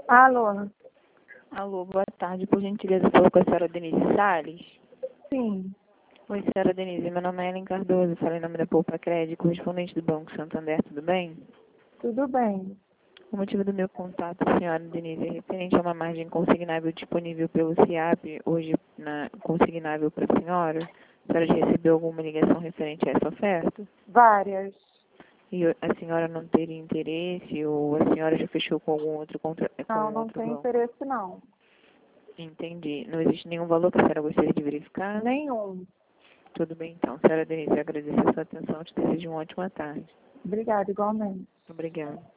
Alô? Alô, boa tarde. Por gentileza, falou com a senhora Denise Salles? Sim, Oi, senhora Denise. Meu nome é Ellen Cardoso. Falei em nome da Poupa Crédito, correspondente do Banco Santander. Tudo bem? tudo bem. O motivo do meu contato, senhora Denise, é referente a uma margem consignável disponível pelo CIAP, hoje consignável para a senhora. A senhora já recebeu alguma ligação referente a essa oferta? Várias. E a senhora não teria interesse ou a senhora já fechou com algum outro Não, com não outro tem banco? interesse não. Entendi. Não existe nenhum valor que a senhora gostaria de verificar? Nenhum. Tudo bem, então. Senhora Denise, eu agradeço a sua atenção. Te desejo uma ótima tarde. Obrigada, igualmente. Obrigada.